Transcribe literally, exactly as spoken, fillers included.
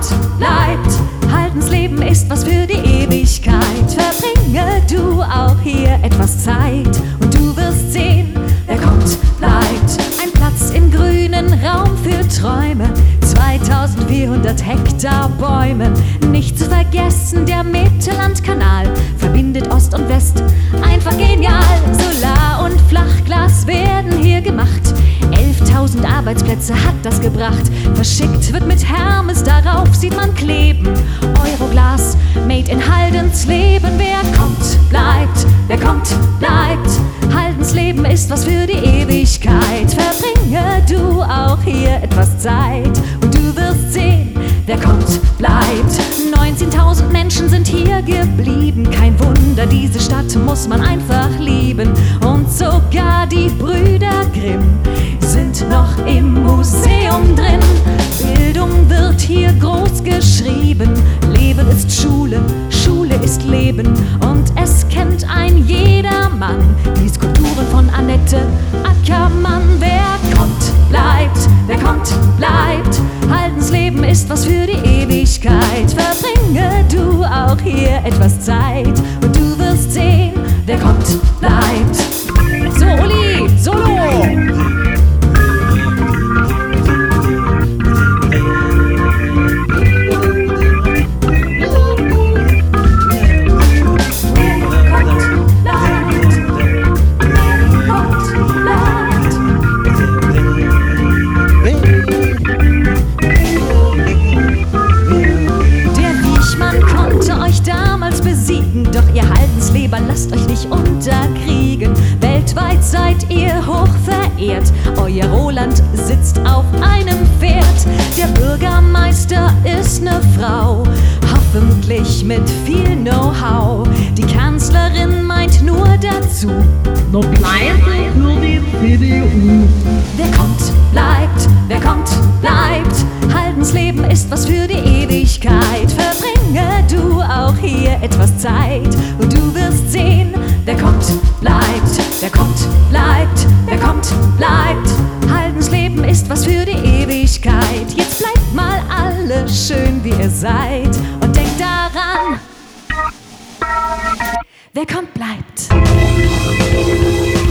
kommt, bleibt. Haldensleben ist was für die Ewigkeit. Verbringe du auch hier etwas Zeit und du wirst sehen, wer kommt, bleibt. Ein Platz im grünen Raum für Träume, zweitausendvierhundert Hektar Bäume. Nicht zu vergessen, der Mittellandkanal verbindet Ost und West, einfach genial. Solar- und Flachglas werden hier gemacht, elftausend Arbeitsplätze hat das gebracht. Verschickt wird mit Hermes, darauf sieht man kleben: Euroglas, made in Haldensleben. Wer kommt, bleibt, wer kommt, bleibt. Haldensleben ist was für die Ewigkeit. Verbringe du auch hier etwas Zeit und du wirst sehen, wer kommt, bleibt. neunzehntausend Menschen sind hier geblieben. Kein Wunder, diese Stadt muss man einfach lieben. Und sogar die Brüder Grimm sind noch im Museum drin. Bildung wird hier groß geschrieben. Leben ist Schule, Schule ist Leben. Und es kennt ein jedermann die Skulpturen von Annette Ackermann. Wer kommt, bleibt, wer kommt, bleibt. Haldensleben ist was für die Ewigkeit. Verbringe du auch hier etwas Zeit und du wirst sehen, wer kommt, bleibt. So, Uli, Solo! Doch ihr Haldensleber lasst euch nicht unterkriegen. Weltweit seid ihr hoch verehrt. Euer Roland sitzt auf einem Pferd. Der Bürgermeister ist ne Frau, hoffentlich mit viel Know-how. Die Kanzlerin meint nur dazu: noch leise für die C D U. Wer kommt, bleibt, wer kommt, bleibt. Haldensleben ist was für die Ewigkeit. Verbringe du auch hier etwas Zeit und du wirst sehen, wer kommt, bleibt, wer kommt, bleibt, wer kommt, bleibt. Haldensleben ist was für die Ewigkeit. Jetzt bleibt mal alle schön, wie ihr seid, und denkt daran, wer kommt, bleibt.